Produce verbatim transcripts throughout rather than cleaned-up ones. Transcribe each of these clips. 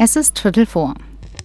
Es ist Viertel vor.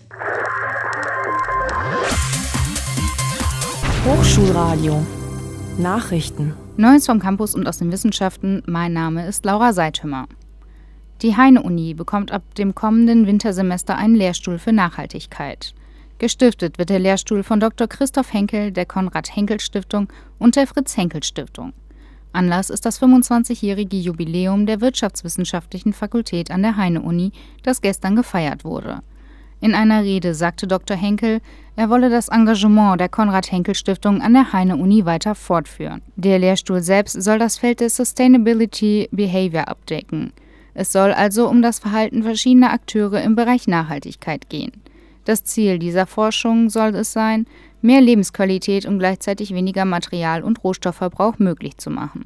Hochschulradio. Nachrichten. Neues vom Campus und aus den Wissenschaften. Mein Name ist Laura Seithümer. Die Heine-Uni bekommt ab dem kommenden Wintersemester einen Lehrstuhl für Nachhaltigkeit. Gestiftet wird der Lehrstuhl von Doktor Christoph Henkel der Konrad-Henkel-Stiftung und der Fritz-Henkel-Stiftung. Anlass ist das fünfundzwanzigjährige Jubiläum der Wirtschaftswissenschaftlichen Fakultät an der Heine-Uni, das gestern gefeiert wurde. In einer Rede sagte Doktor Henkel, er wolle das Engagement der Konrad-Henkel-Stiftung an der Heine-Uni weiter fortführen. Der Lehrstuhl selbst soll das Feld des Sustainability Behavior abdecken. Es soll also um das Verhalten verschiedener Akteure im Bereich Nachhaltigkeit gehen. Das Ziel dieser Forschung soll es sein, mehr Lebensqualität und gleichzeitig weniger Material- und Rohstoffverbrauch möglich zu machen.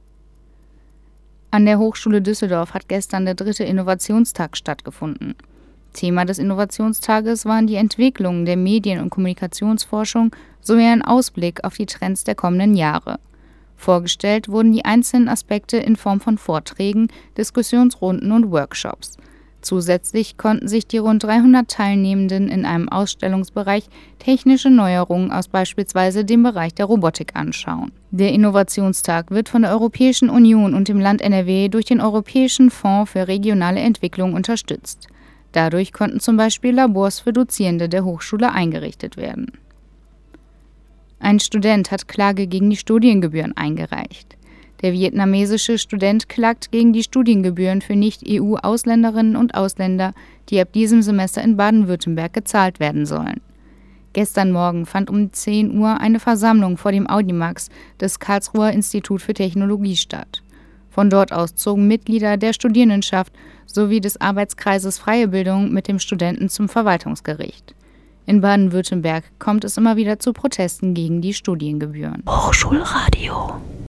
An der Hochschule Düsseldorf hat gestern der dritte Innovationstag stattgefunden. Thema des Innovationstages waren die Entwicklungen der Medien- und Kommunikationsforschung sowie ein Ausblick auf die Trends der kommenden Jahre. Vorgestellt wurden die einzelnen Aspekte in Form von Vorträgen, Diskussionsrunden und Workshops. Zusätzlich konnten sich die rund dreihundert Teilnehmenden in einem Ausstellungsbereich technische Neuerungen aus beispielsweise dem Bereich der Robotik anschauen. Der Innovationstag wird von der Europäischen Union und dem Land N R W durch den Europäischen Fonds für regionale Entwicklung unterstützt. Dadurch konnten zum Beispiel Labors für Dozierende der Hochschule eingerichtet werden. Ein Student hat Klage gegen die Studiengebühren eingereicht. Der vietnamesische Student klagt gegen die Studiengebühren für Nicht-E U-Ausländerinnen und Ausländer, die ab diesem Semester in Baden-Württemberg gezahlt werden sollen. Gestern Morgen fand um zehn Uhr eine Versammlung vor dem Audimax des Karlsruher Institut für Technologie statt. Von dort aus zogen Mitglieder der Studierendenschaft sowie des Arbeitskreises Freie Bildung mit dem Studenten zum Verwaltungsgericht. In Baden-Württemberg kommt es immer wieder zu Protesten gegen die Studiengebühren. Hochschulradio.